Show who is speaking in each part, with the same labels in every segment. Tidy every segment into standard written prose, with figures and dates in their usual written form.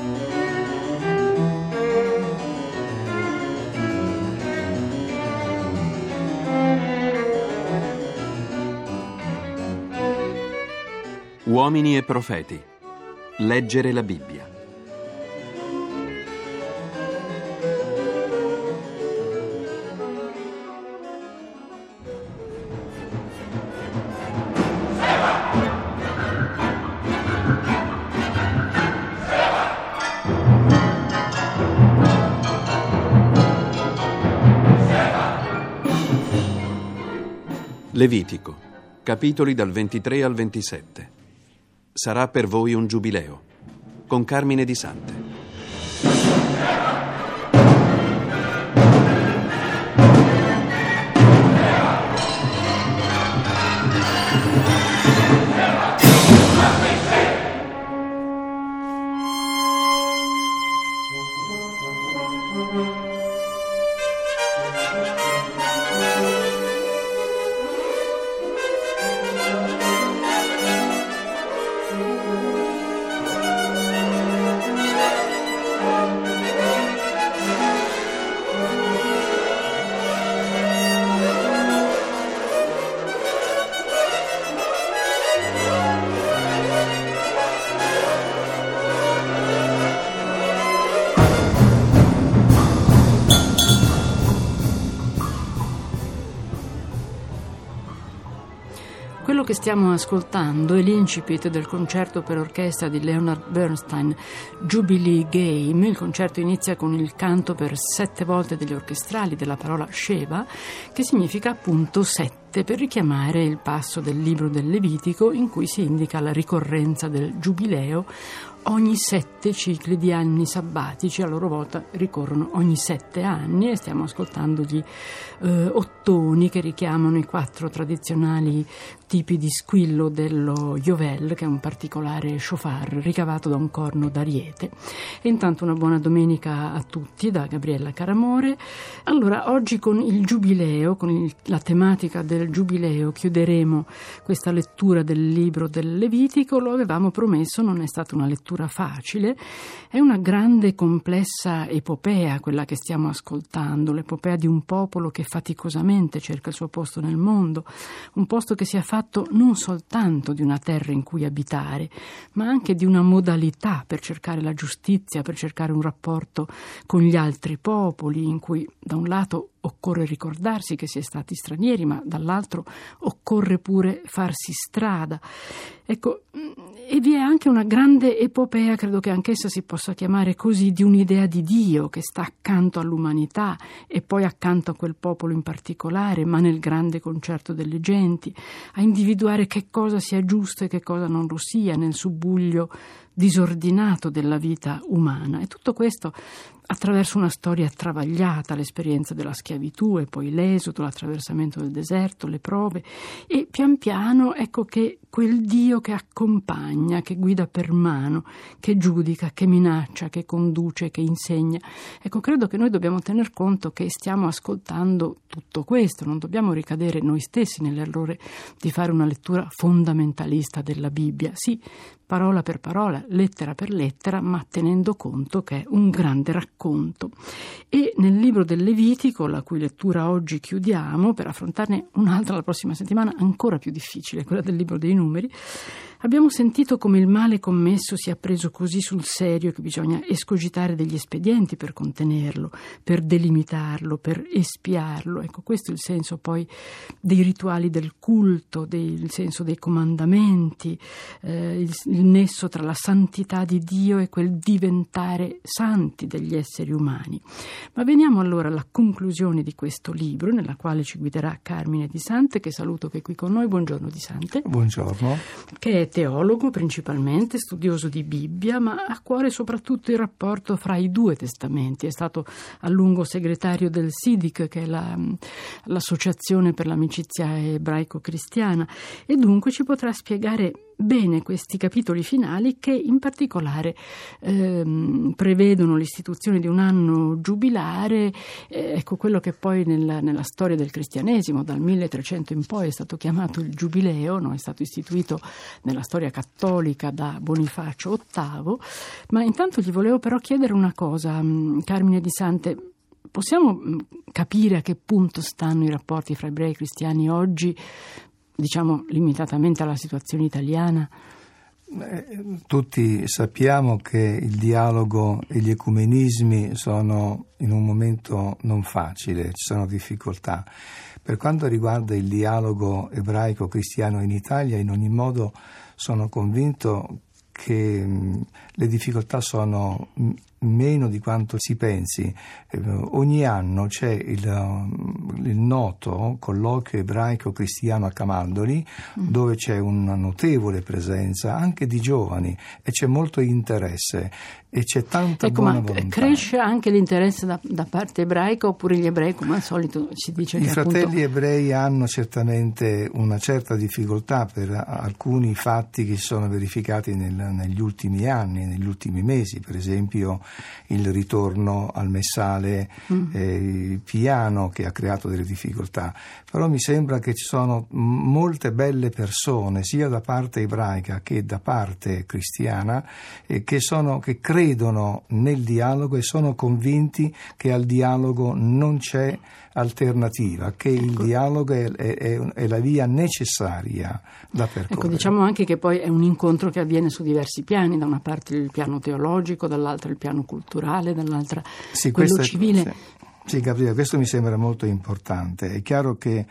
Speaker 1: Uomini e profeti. Leggere la Bibbia. Levitico, capitoli dal 23 al 27. Sarà per voi un giubileo, con Carmine Di Sante.
Speaker 2: Quello che stiamo ascoltando è l'incipit del concerto per orchestra di Leonard Bernstein, Jubilee Game. Il concerto inizia con il canto per 7 volte degli orchestrali della parola Sheva, che significa appunto 7, per richiamare il passo del libro del Levitico in cui si indica la ricorrenza del giubileo. Ogni 7 cicli di anni sabbatici a loro volta ricorrono ogni 7 anni, e stiamo ascoltando gli ottoni che richiamano i 4 tradizionali tipi di squillo dello Yovel, che è un particolare shofar ricavato da un corno d'ariete. E intanto una buona domenica a tutti da Gabriella Caramore. Allora, oggi con il giubileo, con la tematica del giubileo, chiuderemo questa lettura del libro del Levitico. Lo avevamo promesso, non è stata una lettura facile, è una grande e complessa epopea quella che stiamo ascoltando, l'epopea di un popolo che faticosamente cerca il suo posto nel mondo, un posto che sia fatto non soltanto di una terra in cui abitare, ma anche di una modalità per cercare la giustizia, per cercare un rapporto con gli altri popoli, in cui da un lato occorre ricordarsi che si è stati stranieri, ma dall'altro occorre pure farsi strada. Ecco, e vi è anche una grande epopea, credo che anch'essa si possa chiamare così, di un'idea di Dio che sta accanto all'umanità e poi accanto a quel popolo in particolare, ma nel grande concerto delle genti, a individuare che cosa sia giusto e che cosa non lo sia nel subbuglio disordinato della vita umana. E tutto questo attraverso una storia travagliata, l'esperienza della schiavitù e poi l'esodo, l'attraversamento del deserto, le prove, e pian piano ecco che quel Dio che accompagna, che guida per mano, che giudica, che minaccia, che conduce, che insegna. Ecco, credo che noi dobbiamo tener conto che stiamo ascoltando tutto questo, non dobbiamo ricadere noi stessi nell'errore di fare una lettura fondamentalista della Bibbia. Sì, parola per parola, lettera per lettera, ma tenendo conto che è un grande racconto. E nel libro del Levitico, la cui lettura oggi chiudiamo, per affrontarne un'altra la prossima settimana ancora più difficile, quella del libro dei numeri, abbiamo sentito come il male commesso sia preso così sul serio che bisogna escogitare degli espedienti per contenerlo, per delimitarlo, per espiarlo. Ecco, questo è il senso poi dei rituali del culto, il senso dei comandamenti, il nesso tra la santità di Dio e quel diventare santi degli esseri umani. Ma veniamo allora alla conclusione di questo libro, nella quale ci guiderà Carmine Di Sante, che saluto, che è qui con noi. Buongiorno Di Sante.
Speaker 3: Buongiorno.
Speaker 2: Che è teologo principalmente, studioso di Bibbia, ma ha a cuore soprattutto il rapporto fra i 2 testamenti. È stato a lungo segretario del SIDIC, che è l'associazione per l'amicizia ebraico-cristiana, e dunque ci potrà spiegare bene questi capitoli finali che in particolare prevedono l'istituzione di un anno giubilare, ecco quello che poi nella storia del cristianesimo dal 1300 in poi è stato chiamato il Giubileo, no? È stato istituito nella storia cattolica da Bonifacio VIII. Ma intanto gli volevo però chiedere una cosa, Carmine Di Sante. Possiamo capire a che punto stanno i rapporti fra ebrei e cristiani oggi, diciamo limitatamente alla situazione italiana?
Speaker 3: Tutti sappiamo che il dialogo e gli ecumenismi sono in un momento non facile, ci sono difficoltà. Per quanto riguarda il dialogo ebraico-cristiano in Italia, in ogni modo sono convinto che le difficoltà sono meno di quanto si pensi. Ogni anno c'è il noto colloquio ebraico-cristiano a Camaldoli, dove c'è una notevole presenza anche di giovani e c'è molto interesse e c'è tanta buona volontà.
Speaker 2: Cresce anche l'interesse da parte ebraica, oppure gli ebrei, come al solito si dice che
Speaker 3: i fratelli ebrei hanno certamente una certa difficoltà per alcuni fatti che si sono verificati negli ultimi anni, negli ultimi mesi, per esempio il ritorno al messale piano, che ha creato delle difficoltà. Però mi sembra che ci sono molte belle persone, sia da parte ebraica che da parte cristiana, che credono nel dialogo e sono convinti che al dialogo non c'è alternativa, che il dialogo è la via necessaria da percorrere.
Speaker 2: Ecco, diciamo anche che poi è un incontro che avviene su diversi piani, da una parte il piano teologico, dall'altra il piano culturale, dall'altra quello civile.
Speaker 3: Sì, Gabriele, questo mi sembra molto importante. È chiaro che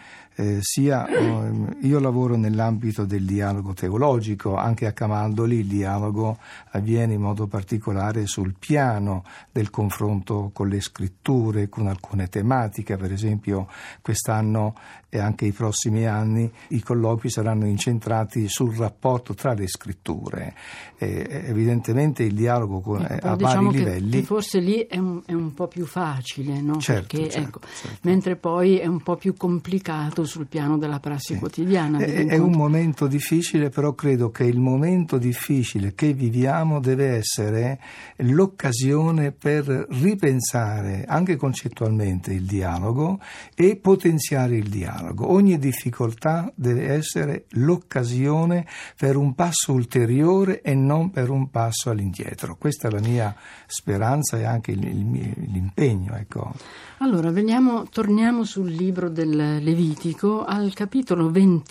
Speaker 3: io lavoro nell'ambito del dialogo teologico, anche a Camaldoli il dialogo avviene in modo particolare sul piano del confronto con le scritture, con alcune tematiche. Per esempio quest'anno e anche i prossimi anni i colloqui saranno incentrati sul rapporto tra le scritture. Evidentemente il dialogo a vari livelli.
Speaker 2: Che forse lì è un po' più facile, no?
Speaker 3: Certo,
Speaker 2: perché,
Speaker 3: certo.
Speaker 2: Mentre poi è un po' più complicato sul piano della prassi quotidiana.
Speaker 3: È un momento difficile, però credo che il momento difficile che viviamo deve essere l'occasione per ripensare anche concettualmente il dialogo e potenziare il dialogo. Ogni difficoltà deve essere l'occasione per un passo ulteriore e non per un passo all'indietro. Questa è la mia speranza e anche l'impegno, ecco.
Speaker 2: Allora, torniamo sul libro del Levitico. Al capitolo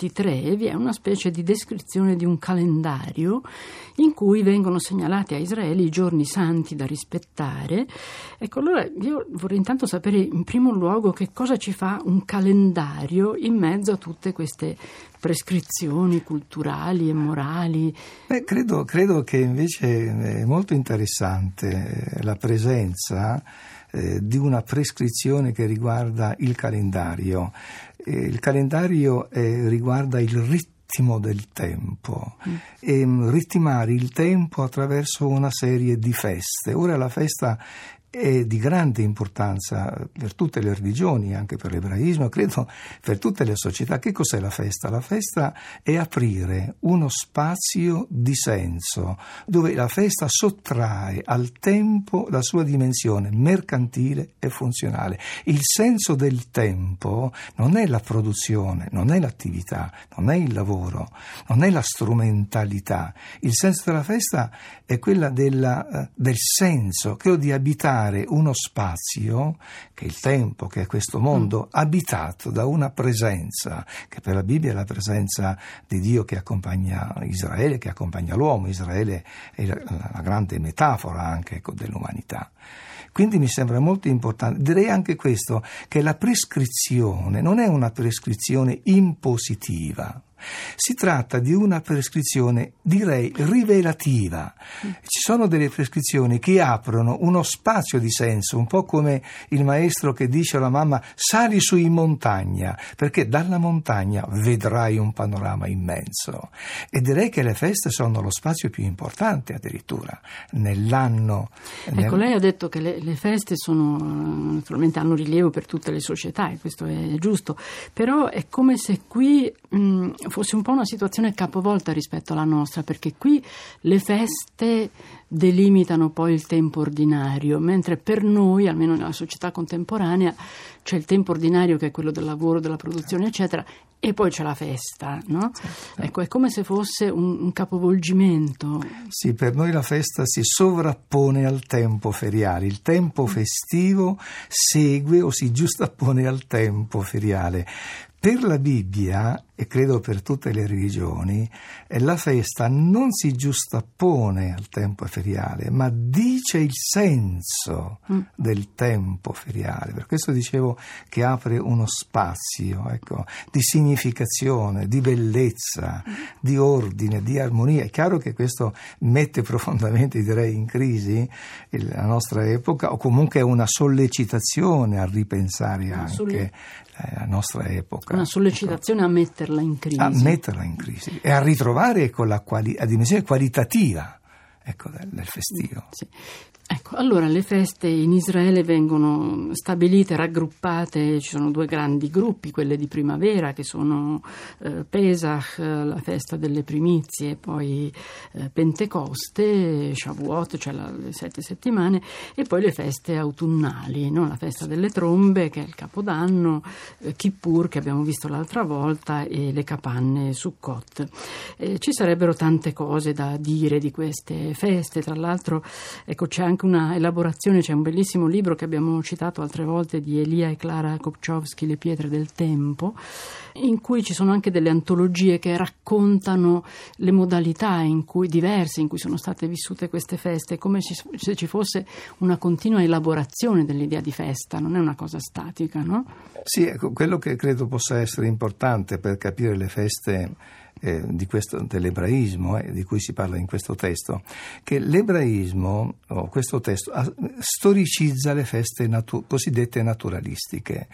Speaker 2: 23 vi è una specie di descrizione di un calendario in cui vengono segnalati a Israele i giorni santi da rispettare. Ecco, allora io vorrei intanto sapere in primo luogo che cosa ci fa un calendario in mezzo a tutte queste prescrizioni culturali e morali.
Speaker 3: Credo che invece è molto interessante la presenza di una prescrizione che riguarda il calendario. Il calendario riguarda il ritmo del tempo e ritmare il tempo attraverso una serie di feste. Ora la festa è di grande importanza per tutte le religioni, anche per l'ebraismo, credo per tutte le società. Che cos'è la festa? La festa è aprire uno spazio di senso, dove la festa sottrae al tempo la sua dimensione mercantile e funzionale. Il senso del tempo non è la produzione, non è l'attività, non è il lavoro, non è la strumentalità. Il senso della festa è quella del senso, quello di abitare uno spazio, che è il tempo, che è questo mondo, abitato da una presenza, che per la Bibbia è la presenza di Dio che accompagna Israele, che accompagna l'uomo. Israele è la grande metafora anche dell'umanità. Quindi mi sembra molto importante. Direi anche questo, che la prescrizione non è una prescrizione impositiva. Si tratta di una prescrizione, direi, rivelativa. Ci sono delle prescrizioni che aprono uno spazio di senso, un po' come il maestro che dice alla mamma: sali su in montagna, perché dalla montagna vedrai un panorama immenso. E direi che le feste sono lo spazio più importante addirittura nell'anno.
Speaker 2: Ecco, lei ha detto che le feste naturalmente hanno rilievo per tutte le società, e questo è giusto, però è come se qui fosse un po' una situazione capovolta rispetto alla nostra, perché qui le feste delimitano poi il tempo ordinario, mentre per noi, almeno nella società contemporanea, c'è il tempo ordinario che è quello del lavoro, della produzione, eccetera, e poi c'è la festa, no? Certo. Ecco, è come se fosse un capovolgimento.
Speaker 3: Sì, per noi la festa si sovrappone al tempo feriale, il tempo festivo segue o si giustappone al tempo feriale. Per la Bibbia, e credo per tutte le religioni, la festa non si giustappone al tempo feriale, ma dice il senso del tempo feriale. Per questo dicevo che apre uno spazio, ecco, di significazione, di bellezza, di ordine, di armonia. È chiaro che questo mette profondamente, direi, in crisi la nostra epoca, o comunque è una sollecitazione a ripensare anche la nostra epoca.
Speaker 2: Una sollecitazione a metterla in crisi.
Speaker 3: A metterla in crisi e a ritrovare la dimensione qualitativa, ecco, del festivo.
Speaker 2: Sì. Ecco, allora le feste in Israele vengono stabilite, raggruppate, ci sono due grandi gruppi, quelle di primavera che sono Pesach, la festa delle primizie, poi Pentecoste, Shavuot, cioè le 7 settimane, e poi le feste autunnali, no? La festa delle trombe che è il Capodanno, Kippur che abbiamo visto l'altra volta e le capanne Sukkot. Ci sarebbero tante cose da dire di queste feste, tra l'altro ecco c'è anche una elaborazione, c'è un bellissimo libro che abbiamo citato altre volte di Elia e Clara Kopczowski, Le pietre del tempo, in cui ci sono anche delle antologie che raccontano le modalità diverse in cui sono state vissute queste feste, come se ci fosse una continua elaborazione dell'idea di festa, non è una cosa statica, no?
Speaker 3: Sì, ecco, quello che credo possa essere importante per capire le feste dell'ebraismo, di cui si parla in questo testo, che l'ebraismo, questo testo, storicizza le feste cosiddette naturalistiche.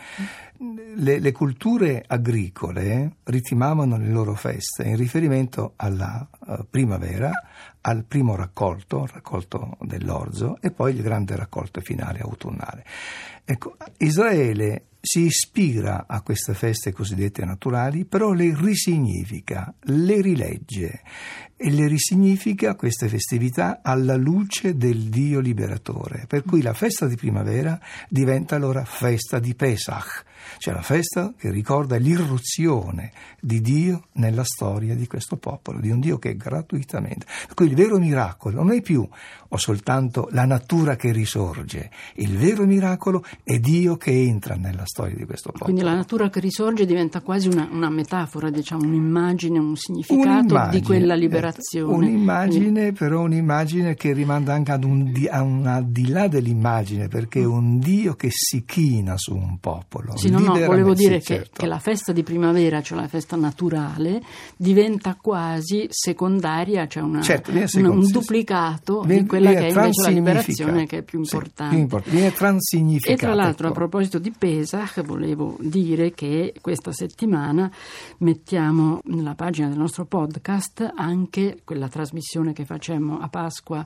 Speaker 3: Le culture agricole ritmavano le loro feste in riferimento alla primavera, al primo raccolto, il raccolto dell'orzo, e poi il grande raccolto finale autunnale. Ecco, Israele si ispira a queste feste cosiddette naturali, però le risignifica, le rilegge e le risignifica queste festività alla luce del Dio liberatore. Per cui la festa di primavera diventa allora festa di Pesach, cioè la festa che ricorda l'irruzione di Dio nella storia di questo popolo, di un Dio che gratuitamente. Per cui il vero miracolo non è più o soltanto la natura che risorge, il vero miracolo è Dio che entra nella storia di questo popolo.
Speaker 2: Quindi la natura che risorge diventa quasi una metafora, diciamo, un'immagine, un significato di quella liberazione.
Speaker 3: Un'immagine, però un'immagine che rimanda anche a un al di là dell'immagine, perché è un Dio che si china su un popolo.
Speaker 2: Sì, no, volevo dire che la festa di primavera, cioè la festa naturale, diventa quasi secondaria, cioè un duplicato di quella che è invece la liberazione, che è più importante.
Speaker 3: Viene transignificata.
Speaker 2: E tra l'altro, a proposito di Pesach, volevo dire che questa settimana mettiamo nella pagina del nostro podcast anche quella trasmissione che facemmo a Pasqua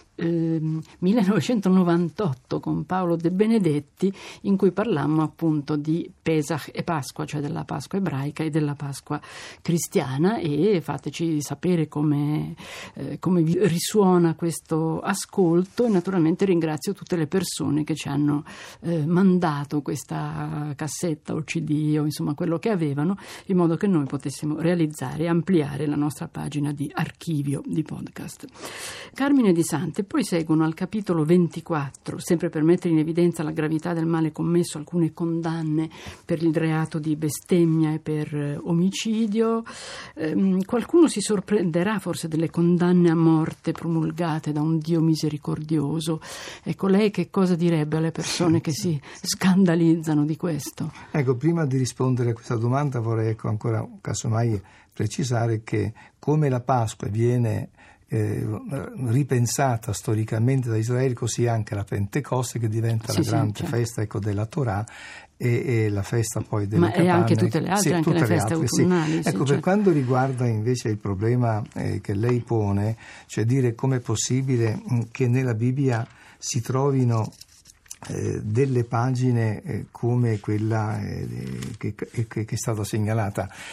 Speaker 2: 1998 con Paolo De Benedetti, in cui parlammo appunto di Pesach e Pasqua, cioè della Pasqua ebraica e della Pasqua cristiana, e fateci sapere come vi risuona questo ascolto, e naturalmente ringrazio tutte le persone che ci hanno mandato questa cassetta o CD o insomma quello che avevano, in modo che noi potessimo realizzare e ampliare la nostra pagina di archivio di podcast. Carmine Di Sante poi seguono al capitolo 24, sempre per mettere in evidenza la gravità del male commesso, alcune condanne per il reato di bestemmia e per omicidio. Qualcuno si sorprenderà forse delle condanne a morte promulgate da un Dio misericordioso. Ecco, lei che cosa direbbe alle persone che si scandalizzano di questo?
Speaker 3: Ecco, prima di rispondere a questa domanda vorrei ancora casomai precisare che come la Pasqua viene ripensata storicamente da Israele, così anche la Pentecoste, che diventa la grande festa della Torah, e la festa poi delle capanne.
Speaker 2: Ma anche tutte le altre, anche le feste autunnali.
Speaker 3: Ecco, per quanto riguarda invece il problema che lei pone, cioè dire com'è possibile che nella Bibbia si trovino delle pagine come quella che è stata segnalata.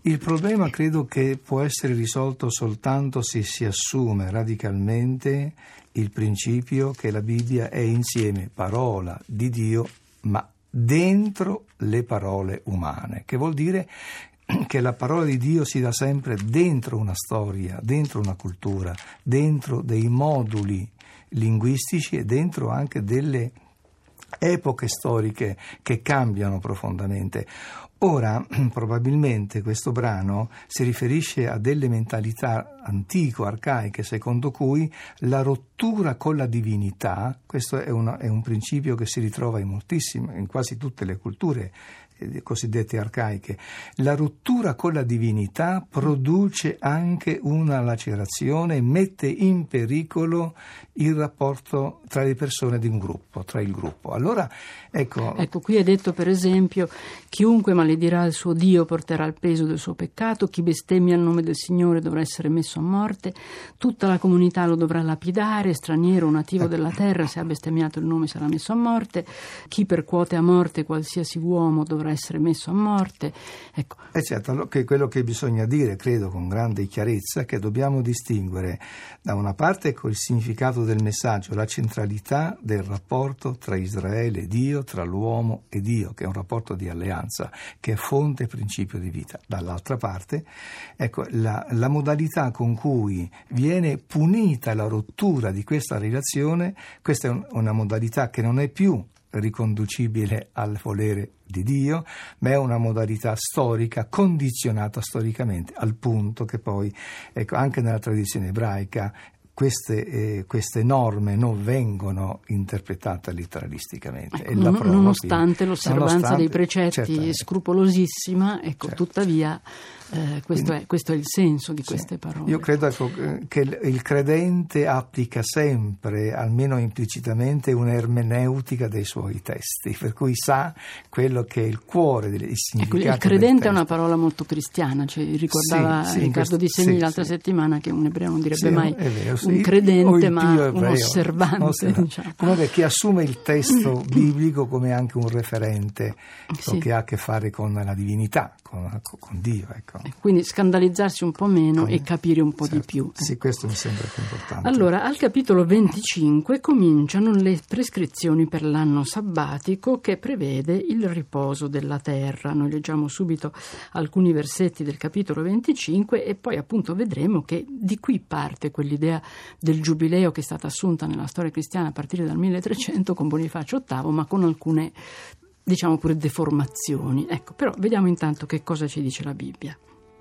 Speaker 3: Il problema credo che può essere risolto soltanto se si assume radicalmente il principio che la Bibbia è insieme parola di Dio, ma dentro le parole umane, che vuol dire che la parola di Dio si dà sempre dentro una storia, dentro una cultura, dentro dei moduli linguistici e dentro anche delle epoche storiche che cambiano profondamente. Ora, probabilmente questo brano si riferisce a delle mentalità antico-arcaiche, secondo cui la rottura con la divinità, questo è un principio che si ritrova in quasi tutte le culture cosiddette arcaiche, la rottura con la divinità produce anche una lacerazione e mette in pericolo il rapporto tra le persone di un gruppo, tra il gruppo. Allora, ecco,
Speaker 2: qui è detto per esempio: chiunque maledirà il suo Dio porterà il peso del suo peccato, chi bestemmia il nome del Signore dovrà essere messo a morte, tutta la comunità lo dovrà lapidare, straniero o nativo della terra, se ha bestemmiato il nome sarà messo a morte, chi percuote a morte qualsiasi uomo dovrà essere messo a morte. Ecco.
Speaker 3: È certo che quello che bisogna dire, credo con grande chiarezza, è che dobbiamo distinguere da una parte il significato del messaggio, la centralità del rapporto tra Israele e Dio, tra l'uomo e Dio, che è un rapporto di alleanza, che è fonte e principio di vita. Dall'altra parte, ecco, la modalità con cui viene punita la rottura di questa relazione, questa è una modalità che non è più riconducibile al volere di Dio, ma è una modalità storica condizionata storicamente, al punto che poi, ecco, anche nella tradizione ebraica queste norme non vengono interpretate literalisticamente.
Speaker 2: Ecco, nonostante l'osservanza dei precetti scrupolosissima, ecco, certo. Tuttavia questo è il senso di queste parole.
Speaker 3: Io credo che il credente applica sempre, almeno implicitamente, un'ermeneutica dei suoi testi, per cui sa quello che è il cuore del significato.
Speaker 2: Ecco, il credente è una parola molto cristiana, ci ricordava Riccardo Di Segni l'altra settimana che un ebreo non direbbe mai un credente, ma un osservante. Diciamo.
Speaker 3: Comunque chi assume il testo biblico come anche un referente che ha a che fare con la divinità, con Dio, ecco.
Speaker 2: Quindi scandalizzarsi un po' meno e capire un po' di più.
Speaker 3: Sì, questo mi sembra più importante.
Speaker 2: Allora, al capitolo 25 cominciano le prescrizioni per l'anno sabbatico che prevede il riposo della terra. Noi leggiamo subito alcuni versetti del capitolo 25 e poi appunto vedremo che di qui parte quell'idea del giubileo che è stata assunta nella storia cristiana a partire dal 1300 con Bonifacio VIII, ma con alcune, diciamo pure, deformazioni. Ecco, però vediamo intanto che cosa ci dice la Bibbia.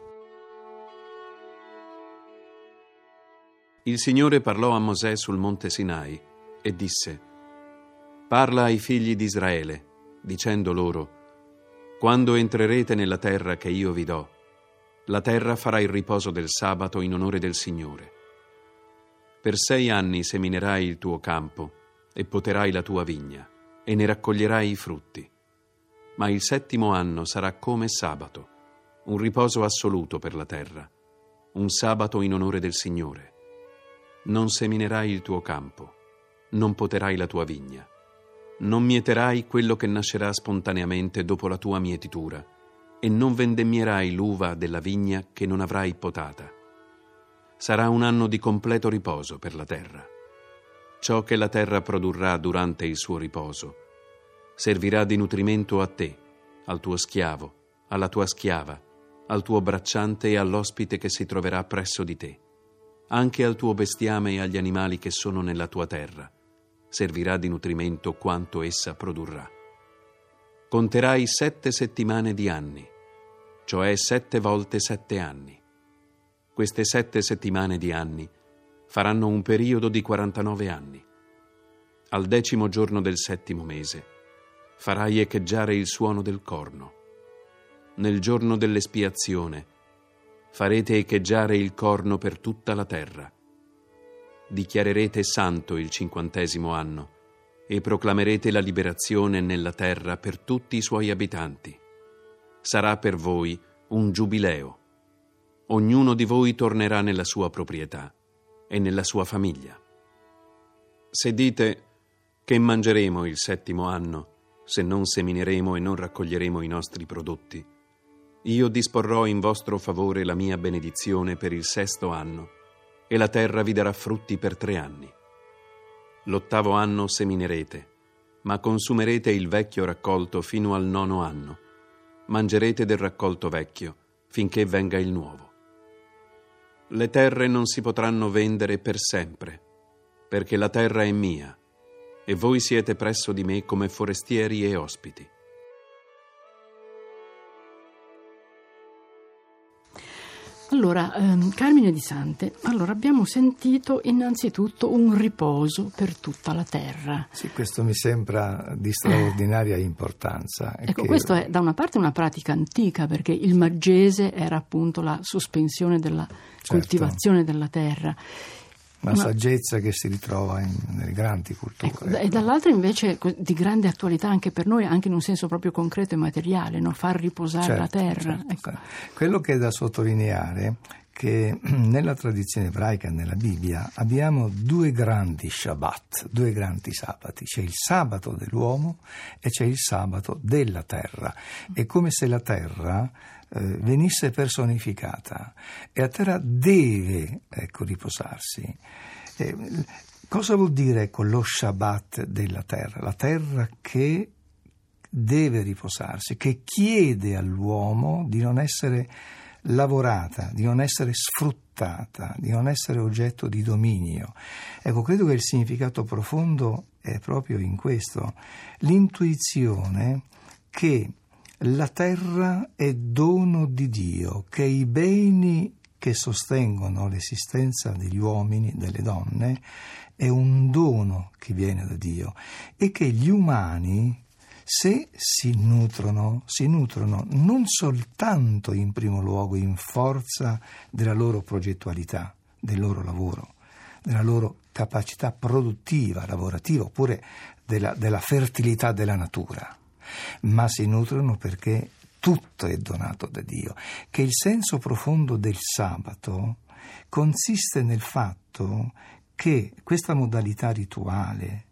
Speaker 1: Il Signore parlò a Mosè sul monte Sinai e disse: Parla ai figli di Israele, dicendo loro: Quando entrerete nella terra che io vi do, la terra farà il riposo del sabato in onore del Signore. Per 6 anni seminerai il tuo campo e poterai la tua vigna e ne raccoglierai i frutti. Ma il 7° anno sarà come sabato, un riposo assoluto per la terra, un sabato in onore del Signore. Non seminerai il tuo campo, non poterai la tua vigna, non mieterai quello che nascerà spontaneamente dopo la tua mietitura, e non vendemmierai l'uva della vigna che non avrai potata. Sarà un anno di completo riposo per la terra. Ciò che la terra produrrà durante il suo riposo servirà di nutrimento a te, al tuo schiavo, alla tua schiava, al tuo bracciante e all'ospite che si troverà presso di te. Anche al tuo bestiame e agli animali che sono nella tua terra servirà di nutrimento quanto essa produrrà. Conterai 7 settimane di anni, cioè 7 volte 7 anni. Queste 7 settimane di anni faranno un periodo di 49 anni. Al 10° giorno del 7° mese farai echeggiare il suono del corno. Nel giorno dell'espiazione farete echeggiare il corno per tutta la terra. Dichiarerete santo il 50° anno e proclamerete la liberazione nella terra per tutti i suoi abitanti. Sarà per voi un giubileo. Ognuno di voi tornerà nella sua proprietà e nella sua famiglia. Se dite: che mangeremo il 7° anno se non semineremo e non raccoglieremo i nostri prodotti? io disporrò in vostro favore la mia benedizione per il 6° anno, e la terra vi darà frutti per 3 anni. L'8° anno seminerete, ma consumerete il vecchio raccolto fino al 9° anno. Mangerete del raccolto vecchio finché venga il nuovo. Le terre non si potranno vendere per sempre, perché la terra è mia, e voi siete presso di me come forestieri e ospiti.
Speaker 2: Allora, Carmine Di Sante, abbiamo sentito innanzitutto un riposo per tutta la terra.
Speaker 3: Sì, questo mi sembra di straordinaria importanza.
Speaker 2: Ecco, questo è da una parte una pratica antica, perché il maggese era appunto la sospensione della coltivazione della terra.
Speaker 3: Una saggezza che si ritrova nelle grandi culture.
Speaker 2: Ecco, e dall'altra invece di grande attualità anche per noi, anche in un senso proprio concreto e materiale, no? Far riposare la terra. Ecco.
Speaker 3: Quello che è da sottolineare che nella tradizione ebraica, nella Bibbia, abbiamo 2 grandi Shabbat, 2 grandi sabati. C'è il sabato dell'uomo e c'è il sabato della terra. È come se la terra venisse personificata, e la terra deve riposarsi. Cosa vuol dire lo Shabbat della terra? La terra che deve riposarsi, che chiede all'uomo di non essere lavorata, di non essere sfruttata, di non essere oggetto di dominio. Ecco, credo che il significato profondo è proprio in questo, l'intuizione che la terra è dono di Dio, che i beni che sostengono l'esistenza degli uomini, delle donne, è un dono che viene da Dio, e che gli umani, se si nutrono non soltanto in primo luogo in forza della loro progettualità, del loro lavoro, della loro capacità produttiva, lavorativa, oppure della fertilità della natura, ma si nutrono perché tutto è donato da Dio, che il senso profondo del sabato consiste nel fatto che questa modalità rituale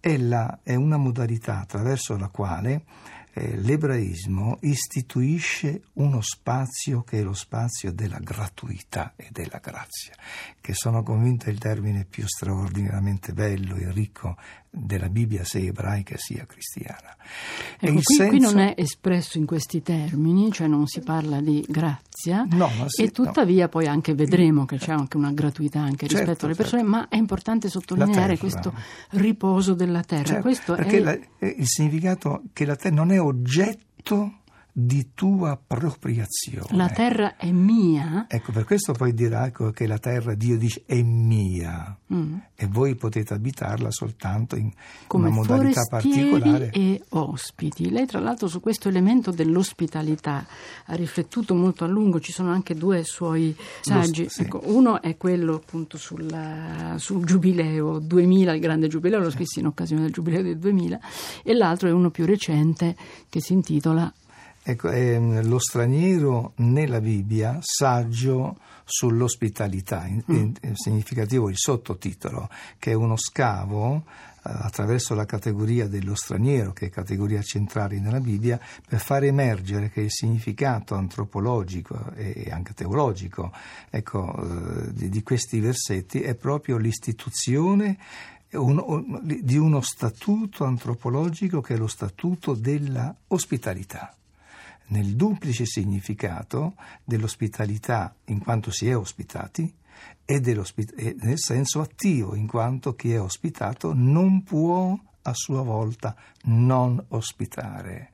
Speaker 3: è una modalità attraverso la quale l'ebraismo istituisce uno spazio che è lo spazio della gratuità e della grazia, che sono convinto è il termine più straordinariamente bello e ricco della Bibbia, sia ebraica sia cristiana.
Speaker 2: Ecco, qui non è espresso in questi termini, cioè non si parla di grazia, e tuttavia poi anche vedremo che c'è anche una gratuità anche rispetto alle persone, ma è importante sottolineare questo riposo della terra. Questo
Speaker 3: perché il significato che la terra non è oggetto di tua appropriazione.
Speaker 2: La terra è mia.
Speaker 3: Ecco, per questo poi dirà che la terra, Dio dice, è mia, e voi potete abitarla soltanto in
Speaker 2: come
Speaker 3: una modalità particolare.
Speaker 2: E ospiti. Lei tra l'altro su questo elemento dell'ospitalità ha riflettuto molto a lungo, ci sono anche 2 suoi saggi. Ecco, uno è quello appunto sul Giubileo 2000, il grande Giubileo, lo scrissi in occasione del Giubileo del 2000, e l'altro è uno più recente che si intitola
Speaker 3: è lo straniero nella Bibbia, saggio sull'ospitalità, è significativo il sottotitolo, che è uno scavo attraverso la categoria dello straniero, che è categoria centrale nella Bibbia, per far emergere che il significato antropologico e anche teologico di questi versetti è proprio l'istituzione di uno statuto antropologico che è lo statuto della ospitalità, nel duplice significato dell'ospitalità in quanto si è ospitati e nel senso attivo in quanto chi è ospitato non può a sua volta non ospitare.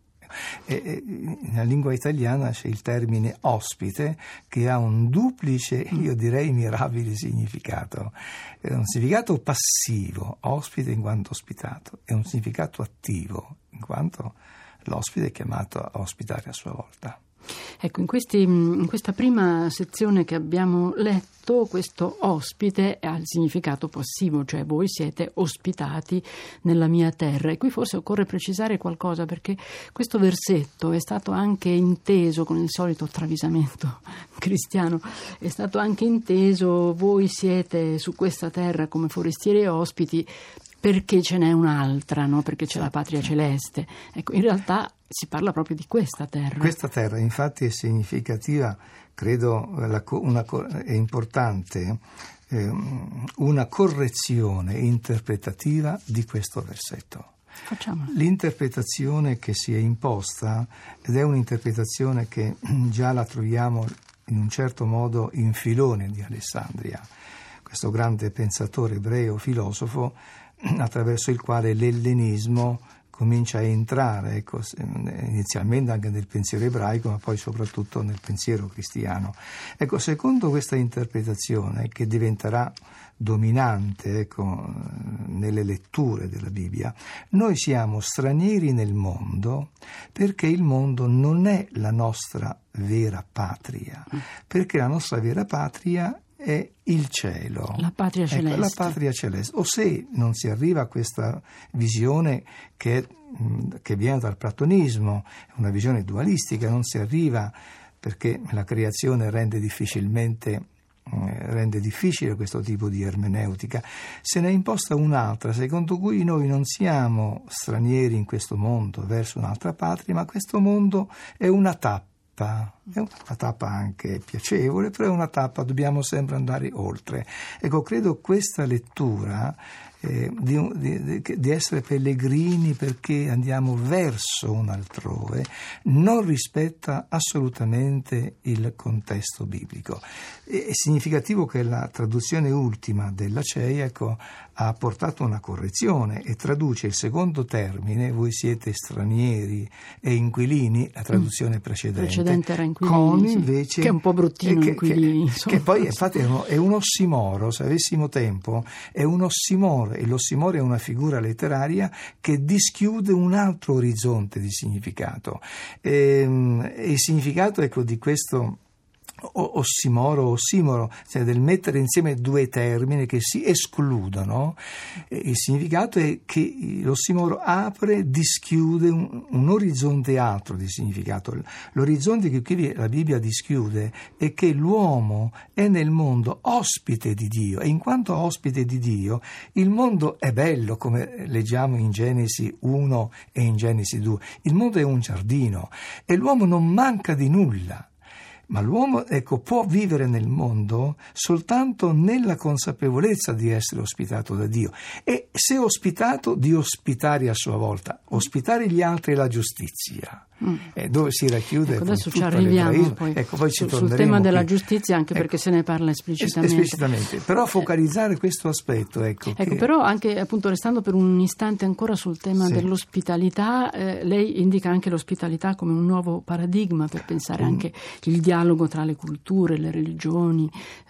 Speaker 3: Nella lingua italiana c'è il termine ospite che ha un duplice, io direi mirabile significato. È un significato passivo, ospite in quanto ospitato, e un significato attivo in quanto l'ospite è chiamato a ospitare a sua volta.
Speaker 2: Ecco, in questa prima sezione che abbiamo letto, questo ospite ha il significato passivo, cioè voi siete ospitati nella mia terra. E qui forse occorre precisare qualcosa, perché questo versetto è stato anche inteso con il solito travisamento cristiano, è stato anche inteso voi siete su questa terra come forestieri e ospiti, perché ce n'è un'altra, no? Perché c'è la patria celeste. Ecco, in realtà si parla proprio di questa terra.
Speaker 3: Questa terra infatti è significativa, credo è importante una correzione interpretativa di questo versetto.
Speaker 2: Facciamo.
Speaker 3: L'interpretazione che si è imposta, ed è un'interpretazione che già la troviamo in un certo modo in Filone di Alessandria, questo grande pensatore ebreo, filosofo, attraverso il quale l'ellenismo comincia a entrare, inizialmente anche nel pensiero ebraico, ma poi soprattutto nel pensiero cristiano. Secondo questa interpretazione, che diventerà dominante nelle letture della Bibbia, noi siamo stranieri nel mondo perché il mondo non è la nostra vera patria, perché la nostra vera patria è il cielo,
Speaker 2: la patria celeste.
Speaker 3: La patria celeste. O se non si arriva a questa visione che viene dal platonismo, è una visione dualistica, non si arriva perché la creazione rende difficile questo tipo di ermeneutica. Se ne è imposta un'altra, secondo cui noi non siamo stranieri in questo mondo verso un'altra patria, ma questo mondo è una tappa. È una tappa anche piacevole, però è una tappa, dobbiamo sempre andare oltre. Credo questa lettura di essere pellegrini perché andiamo verso un altrove non rispetta assolutamente il contesto biblico. È significativo che la traduzione ultima della CEI ha portato una correzione e traduce il secondo termine, voi siete stranieri e inquilini, la traduzione precedente
Speaker 2: era inquilini,
Speaker 3: con invece
Speaker 2: che è un po' bruttino, inquilini,
Speaker 3: che poi infatti è un ossimoro, se avessimo tempo, è un ossimoro, e l'ossimoro è una figura letteraria che dischiude un altro orizzonte di significato, e il significato di questo ossimoro, cioè del mettere insieme due termini che si escludono. Il significato è che l'ossimoro dischiude un orizzonte altro di significato. L'orizzonte che qui la Bibbia dischiude è che l'uomo è nel mondo ospite di Dio, e in quanto ospite di Dio il mondo è bello, come leggiamo in Genesi 1 e in Genesi 2. Il mondo è un giardino e l'uomo non manca di nulla. Ma l'uomo può vivere nel mondo soltanto nella consapevolezza di essere ospitato da Dio, e se ospitato, di ospitare a sua volta, ospitare gli altri è la giustizia. Dove si racchiude
Speaker 2: adesso ci arriviamo poi sul tema della giustizia, anche perché se ne parla esplicitamente.
Speaker 3: Però focalizzare questo aspetto
Speaker 2: però anche appunto restando per un istante ancora sul tema dell'ospitalità, lei indica anche l'ospitalità come un nuovo paradigma per pensare anche il dialogo tra le culture, le religioni,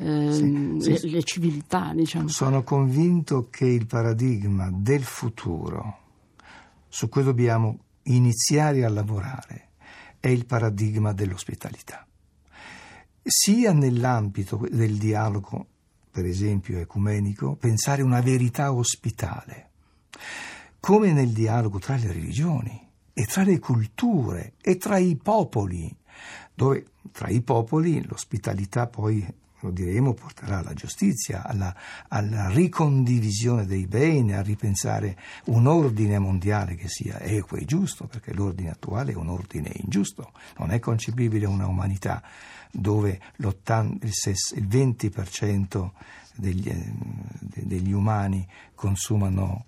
Speaker 2: le civiltà, diciamo.
Speaker 3: Sono convinto che il paradigma del futuro su cui dobbiamo iniziare a lavorare è il paradigma dell'ospitalità, sia nell'ambito del dialogo, per esempio ecumenico, pensare una verità ospitale, come nel dialogo tra le religioni e tra le culture e tra i popoli, dove tra i popoli l'ospitalità poi, lo diremo, porterà alla giustizia, alla ricondivisione dei beni, a ripensare un ordine mondiale che sia equo e giusto, perché l'ordine attuale è un ordine ingiusto. Non è concepibile una umanità dove il 20% degli umani consumano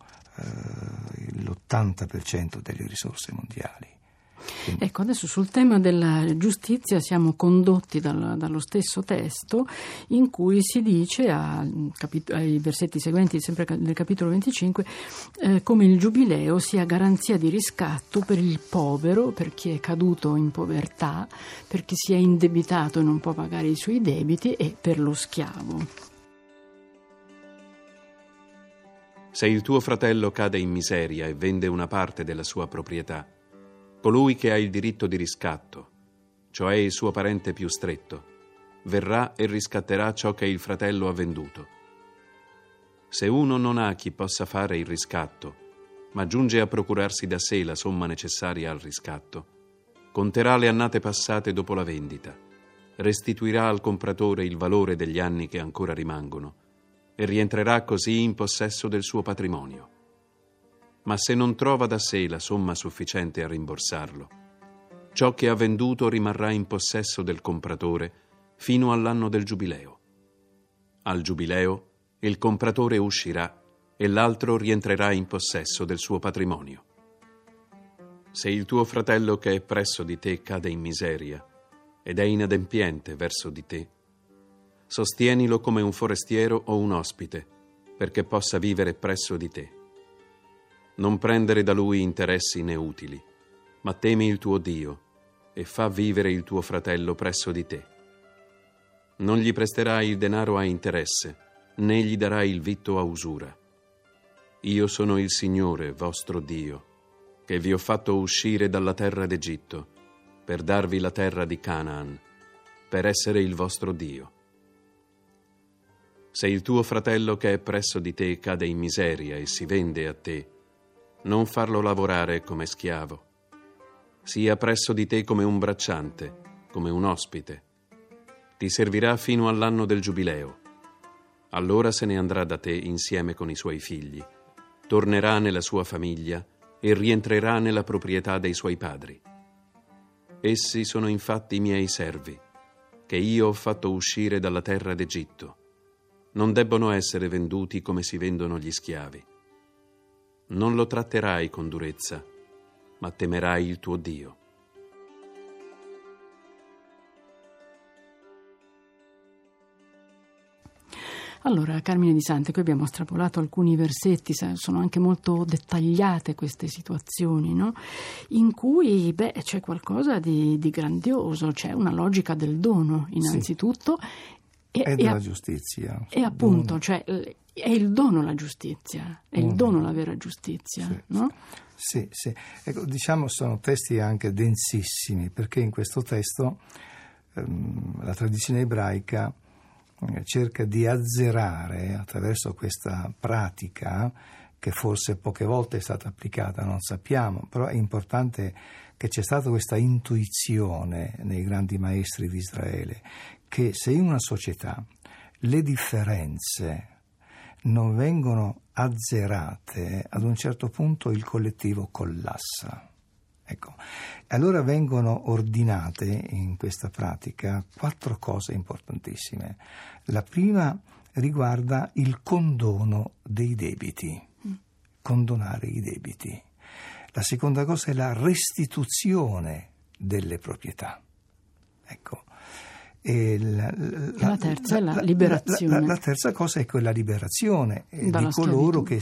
Speaker 3: l'80% delle risorse mondiali.
Speaker 2: Adesso sul tema della giustizia siamo condotti dallo stesso testo, in cui si dice ai versetti seguenti, sempre del capitolo 25, come il giubileo sia garanzia di riscatto per il povero, per chi è caduto in povertà, per chi si è indebitato e non può pagare i suoi debiti, e per lo schiavo.
Speaker 1: Se il tuo fratello cade in miseria e vende una parte della sua proprietà, colui che ha il diritto di riscatto, cioè il suo parente più stretto, verrà e riscatterà ciò che il fratello ha venduto. Se uno non ha chi possa fare il riscatto, ma giunge a procurarsi da sé la somma necessaria al riscatto, conterà le annate passate dopo la vendita, restituirà al compratore il valore degli anni che ancora rimangono e rientrerà così in possesso del suo patrimonio. Ma se non trova da sé la somma sufficiente a rimborsarlo, ciò che ha venduto rimarrà in possesso del compratore fino all'anno del giubileo. Al giubileo il compratore uscirà e l'altro rientrerà in possesso del suo patrimonio. Se il tuo fratello che è presso di te cade in miseria ed è inadempiente verso di te, sostienilo come un forestiero o un ospite, perché possa vivere presso di te. Non prendere da lui interessi né utili, ma temi il tuo Dio e fa vivere il tuo fratello presso di te. Non gli presterai il denaro a interesse, né gli darai il vitto a usura. Io sono il Signore, vostro Dio, che vi ho fatto uscire dalla terra d'Egitto, per darvi la terra di Canaan, per essere il vostro Dio. Se il tuo fratello che è presso di te cade in miseria e si vende a te, non farlo lavorare come schiavo. Sia presso di te come un bracciante, come un ospite. Ti servirà fino all'anno del giubileo. Allora se ne andrà da te insieme con i suoi figli, tornerà nella sua famiglia e rientrerà nella proprietà dei suoi padri. Essi sono infatti i miei servi, che io ho fatto uscire dalla terra d'Egitto. Non debbono essere venduti come si vendono gli schiavi. Non lo tratterai con durezza, ma temerai il tuo Dio.
Speaker 2: Allora, Carmine Di Sante, qui abbiamo strapolato alcuni versetti, sono anche molto dettagliate queste situazioni, no? In cui c'è qualcosa di grandioso, c'è una logica del dono innanzitutto.
Speaker 3: Sì. E della giustizia.
Speaker 2: E appunto, cioè, è il dono la giustizia, è il dono la vera giustizia,
Speaker 3: sì,
Speaker 2: no?
Speaker 3: Sì. Ecco, diciamo sono testi anche densissimi, perché in questo testo la tradizione ebraica cerca di azzerare attraverso questa pratica che forse poche volte è stata applicata, non sappiamo, però è importante che c'è stata questa intuizione nei grandi maestri di Israele che se in una società le differenze non vengono azzerate, ad un certo punto il collettivo collassa. Ecco, allora vengono ordinate in questa pratica 4 cose importantissime. La prima riguarda il condono dei debiti, condonare i debiti. La seconda cosa è la restituzione delle proprietà. Ecco. E
Speaker 2: la terza è la liberazione.
Speaker 3: La terza cosa è quella liberazione di coloro che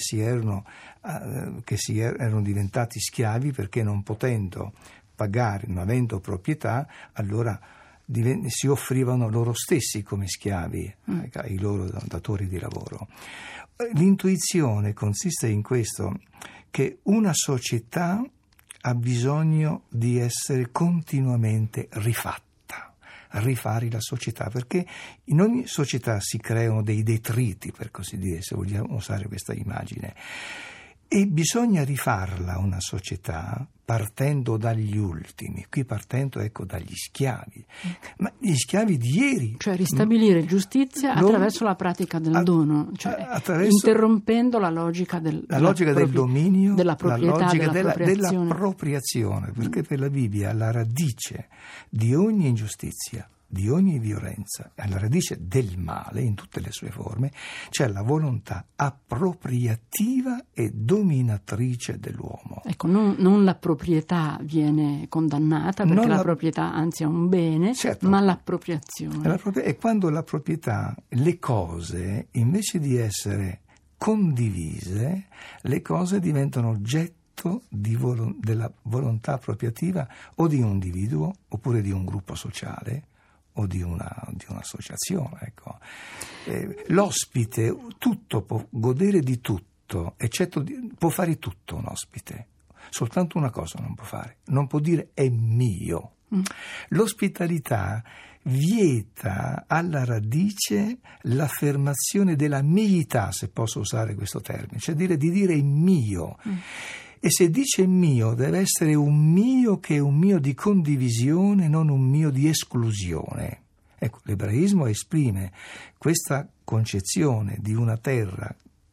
Speaker 3: erano diventati schiavi perché non potendo pagare, non avendo proprietà, allora si offrivano loro stessi come schiavi ai loro datori di lavoro. L'intuizione consiste in questo, che una società ha bisogno di essere continuamente rifatta. Rifare la società, perché in ogni società si creano dei detriti, per così dire, se vogliamo usare questa immagine, e bisogna rifarla una società partendo dagli ultimi, qui partendo dagli schiavi, ma gli schiavi di ieri,
Speaker 2: cioè ristabilire giustizia attraverso la pratica del dono, cioè interrompendo la logica del
Speaker 3: dominio,
Speaker 2: della proprietà,
Speaker 3: la logica dell'appropriazione, perché per la Bibbia la radice di ogni ingiustizia, di ogni violenza, alla radice del male in tutte le sue forme, c'è la volontà appropriativa e dominatrice dell'uomo.
Speaker 2: Ecco, non la proprietà viene condannata, perché la proprietà anzi è un bene, certo, ma l'appropriazione.
Speaker 3: E quando la proprietà, le cose, invece di essere condivise, le cose diventano oggetto della volontà appropriativa o di un individuo oppure di un gruppo sociale o di un'associazione. Ecco. L'ospite può godere di tutto, può fare tutto un ospite, soltanto una cosa non può fare, non può dire è mio. L'ospitalità vieta alla radice l'affermazione della miità, se posso usare questo termine, cioè di dire mio. E se dice mio, deve essere un mio che è un mio di condivisione, non un mio di esclusione. Ecco, l'ebraismo esprime questa concezione di una terra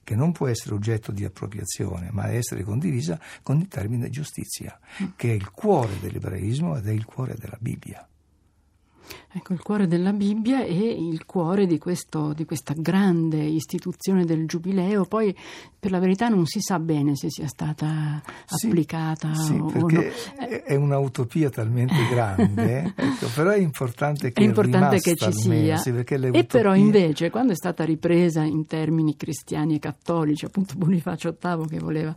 Speaker 3: che non può essere oggetto di appropriazione, ma deve essere condivisa con il termine giustizia, che è il cuore dell'ebraismo ed è il cuore della Bibbia.
Speaker 2: Ecco, il cuore della Bibbia e il cuore di questa grande istituzione del Giubileo. Poi, per la verità, non si sa bene se sia stata applicata o
Speaker 3: perché
Speaker 2: no.
Speaker 3: È un'utopia talmente grande, ecco, però è importante che
Speaker 2: ci sia.
Speaker 3: Sì,
Speaker 2: e però invece, quando è stata ripresa in termini cristiani e cattolici, appunto Bonifacio VIII che voleva,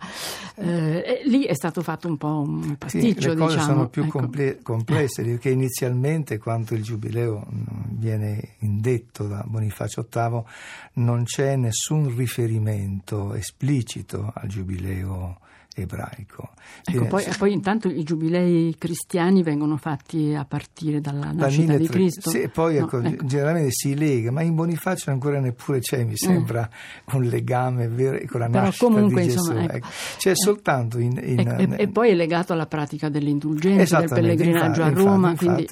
Speaker 2: lì è stato fatto un po' un pasticcio.
Speaker 3: Le cose sono più
Speaker 2: ecco.
Speaker 3: complesse, perché inizialmente, quando il Giubileo viene indetto da Bonifacio VIII, non c'è nessun riferimento esplicito al Giubileo ebraico.
Speaker 2: Ecco, poi intanto i giubilei cristiani vengono fatti a partire dalla nascita di Cristo.
Speaker 3: Sì, poi generalmente si lega, ma in Bonifacio ancora neppure c'è, mi sembra, un legame vero con la nascita
Speaker 2: comunque,
Speaker 3: di Gesù.
Speaker 2: Insomma,
Speaker 3: c'è soltanto
Speaker 2: e poi è legato alla pratica delle indulgenze, del pellegrinaggio a Roma.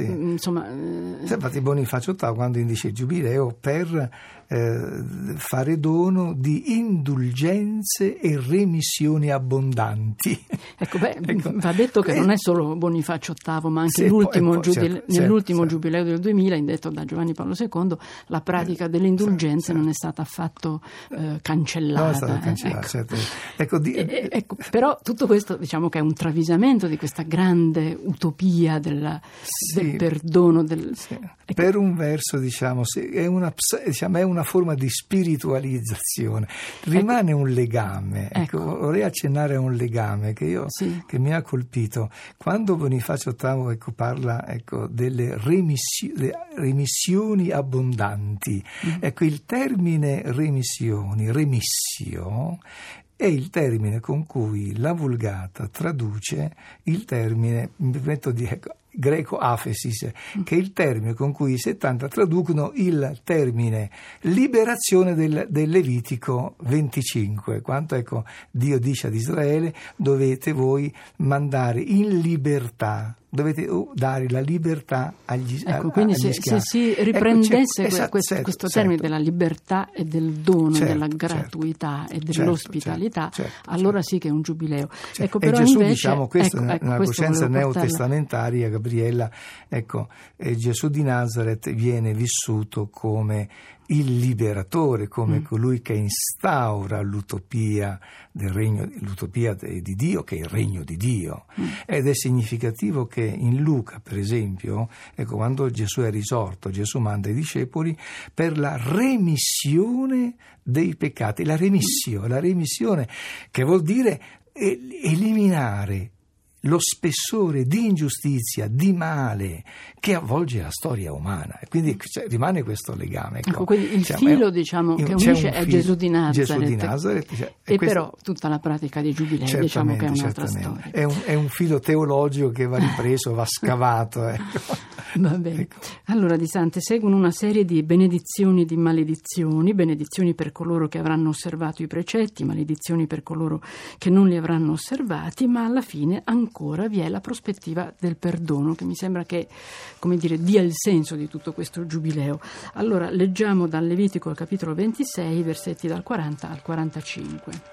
Speaker 3: Infatti Bonifacio VIII, quando indice il Giubileo, per fare dono di indulgenze e remissioni abbondanti.
Speaker 2: Ecco, va detto che non è solo Bonifacio VIII, ma anche nell'ultimo Giubileo del 2000, indetto da Giovanni Paolo II, la pratica delle indulgenze non è stata affatto cancellata.
Speaker 3: Non è stata cancellata,
Speaker 2: ecco, però tutto questo, diciamo che è un travisamento di questa grande utopia del perdono.
Speaker 3: Per un verso, è una forma di spiritualizzazione, rimane un legame. Vorrei accennare a un legame che mi ha colpito quando Bonifacio VIII parla delle remissioni abbondanti. Il termine remissio è il termine con cui la Vulgata traduce il termine, mi permetto di greco aphesis, che è il termine con cui i 70 traducono il termine liberazione del Levitico 25, quanto Dio dice ad Israele: dovete voi mandare in libertà, dovete dare la libertà agli schiavi.
Speaker 2: Quindi se si riprendesse questo termine della libertà e del dono, della gratuità e dell'ospitalità, allora sì che è un giubileo. Però
Speaker 3: Gesù,
Speaker 2: invece,
Speaker 3: questo nella coscienza neotestamentaria, Gabriella, Gesù di Nazaret viene vissuto come il liberatore, come colui che instaura l'utopia del regno, l'utopia di Dio, che è il regno di Dio. Ed è significativo che in Luca, per esempio, quando Gesù è risorto, Gesù manda i discepoli per la remissione dei peccati. La remissione che vuol dire eliminare lo spessore di ingiustizia, di male che avvolge la storia umana, e quindi rimane questo legame.
Speaker 2: Quindi il filo che unisce è Gesù di Nazaret, e però tutta la pratica dei giubilei, che è un'altra storia.
Speaker 3: È un filo teologico che va ripreso, va scavato.
Speaker 2: Va bene. Allora, Di Sante, seguono una serie di benedizioni e di maledizioni: benedizioni per coloro che avranno osservato i precetti, maledizioni per coloro che non li avranno osservati, ma alla fine ancora vi è la prospettiva del perdono, che mi sembra che, dia il senso di tutto questo giubileo. Allora, leggiamo dal Levitico al capitolo 26, versetti dal 40 al 45.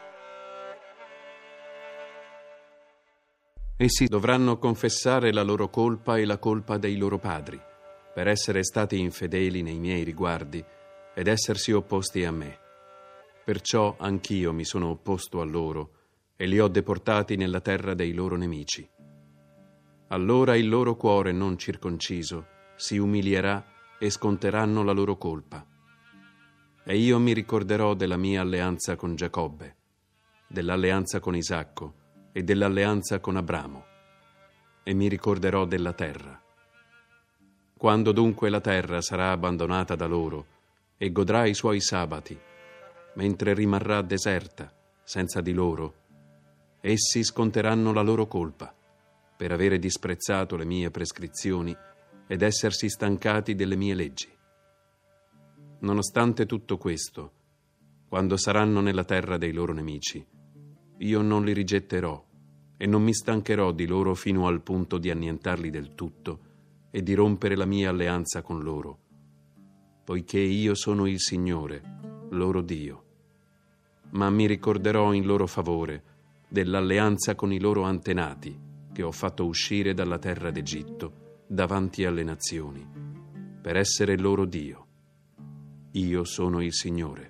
Speaker 1: Essi dovranno confessare la loro colpa e la colpa dei loro padri, per essere stati infedeli nei miei riguardi ed essersi opposti a me. Perciò anch'io mi sono opposto a loro e li ho deportati nella terra dei loro nemici. Allora il loro cuore non circonciso si umilierà e sconteranno la loro colpa. E io mi ricorderò della mia alleanza con Giacobbe, dell'alleanza con Isacco e dell'alleanza con Abramo, e mi ricorderò della terra. Quando dunque la terra sarà abbandonata da loro e godrà i suoi sabati, mentre rimarrà deserta, senza di loro, essi sconteranno la loro colpa per avere disprezzato le mie prescrizioni ed essersi stancati delle mie leggi. Nonostante tutto questo, quando saranno nella terra dei loro nemici, io non li rigetterò e non mi stancherò di loro fino al punto di annientarli del tutto e di rompere la mia alleanza con loro, poiché io sono il Signore, loro Dio. ma mi ricorderò in loro favore dell'alleanza con i loro antenati che ho fatto uscire dalla terra d'Egitto davanti alle nazioni, per essere loro Dio. Io sono il Signore.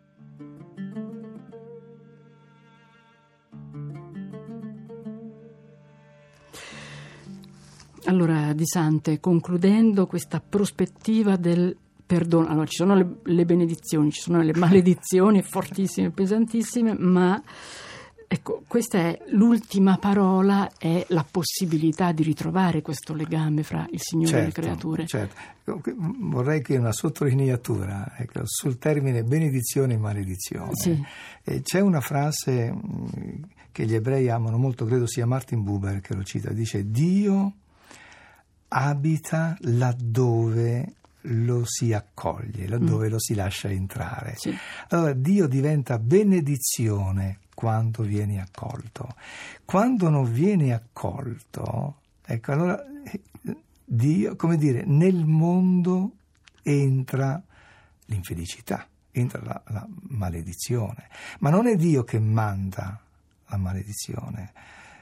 Speaker 2: Allora, Di Sante, concludendo questa prospettiva del perdono, allora ci sono le benedizioni, ci sono le maledizioni fortissime, pesantissime, ma ecco, questa è l'ultima parola, è la possibilità di ritrovare questo legame fra il Signore e le creature.
Speaker 3: Certo. Vorrei che una sottolineatura, ecco, sul termine benedizione e maledizione.
Speaker 2: Sì.
Speaker 3: C'è una frase che gli ebrei amano molto, credo sia Martin Buber che lo cita, dice: Dio abita laddove lo si accoglie, laddove lo si lascia entrare.
Speaker 2: Sì.
Speaker 3: Allora Dio diventa benedizione quando viene accolto. Quando non viene accolto, ecco, allora Dio, come dire, nel mondo entra l'infelicità, entra la maledizione. Ma non è Dio che manda la maledizione.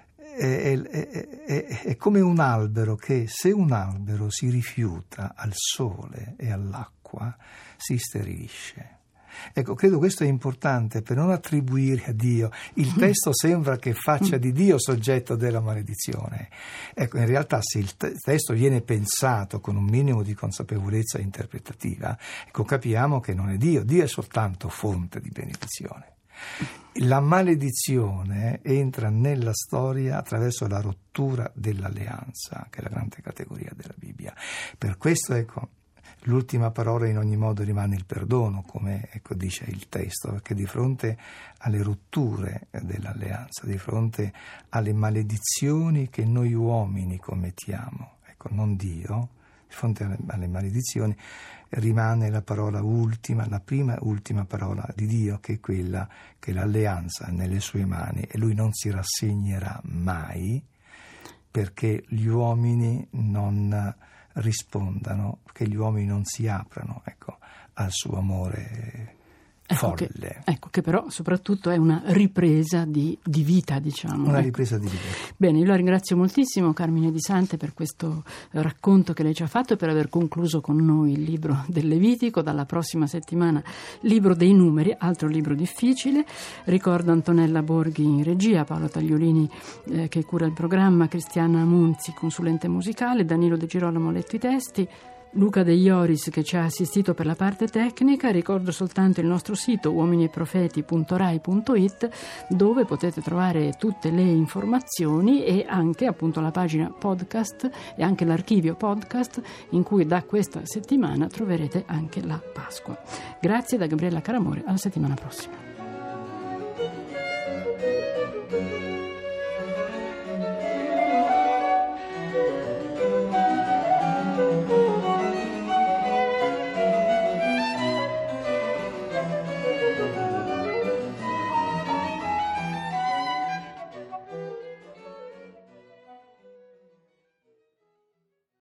Speaker 3: È come un albero che, se un albero si rifiuta al sole e all'acqua, si sterilisce. Ecco, credo questo è importante per non attribuire a Dio. Il testo sembra che faccia di Dio soggetto della maledizione. Ecco, in realtà se il testo viene pensato con un minimo di consapevolezza interpretativa, ecco, capiamo che non è Dio. Dio è soltanto fonte di benedizione. La maledizione entra nella storia attraverso la rottura dell'alleanza, che è la grande categoria della Bibbia. Per questo, ecco, l'ultima parola in ogni modo rimane il perdono, come, ecco, dice il testo, perché di fronte alle rotture dell'alleanza, di fronte alle maledizioni che noi uomini commettiamo, ecco, non Dio, di fronte alle maledizioni rimane la parola ultima, la prima e ultima parola di Dio, che è quella che l'alleanza è nelle sue mani e lui non si rassegnerà mai perché gli uomini non rispondano, che gli uomini non si aprano, ecco, al suo amore folle.
Speaker 2: Ecco che però soprattutto è una ripresa di vita, diciamo.
Speaker 3: Una ripresa di vita.
Speaker 2: Bene, io la ringrazio moltissimo, Carmine Di Sante, per questo racconto che lei ci ha fatto e per aver concluso con noi il libro del Levitico. Dalla prossima settimana libro dei numeri, altro libro difficile. Ricordo Antonella Borghi in regia, Paolo Tagliolini che cura il programma, Cristiana Munzi, consulente musicale, Danilo De Girolamo ha letto i testi, Luca De Ioris che ci ha assistito per la parte tecnica. Ricordo soltanto il nostro sito uominiprofeti.rai.it, dove potete trovare tutte le informazioni e anche appunto la pagina podcast e anche l'archivio podcast, in cui da questa settimana troverete anche la Pasqua. Grazie da Gabriella Caramore, alla settimana prossima.